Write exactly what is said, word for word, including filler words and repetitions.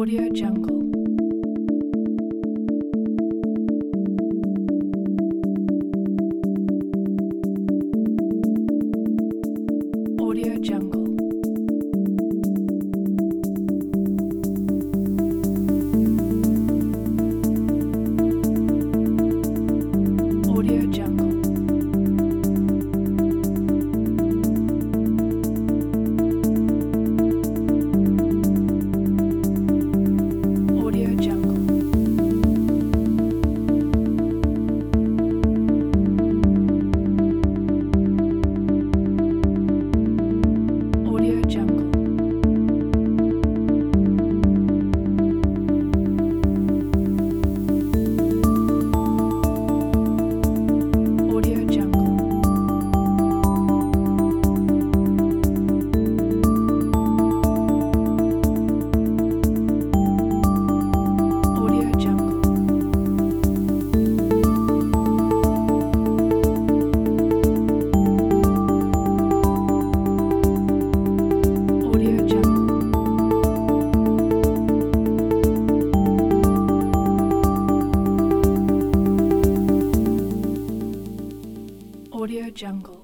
Audio Jungle. Audio Jungle. Audio Jungle. Audio Jungle. Audio Jungle. Audio Jungle. Audio Jungle. Audio Jungle. Audio Jungle.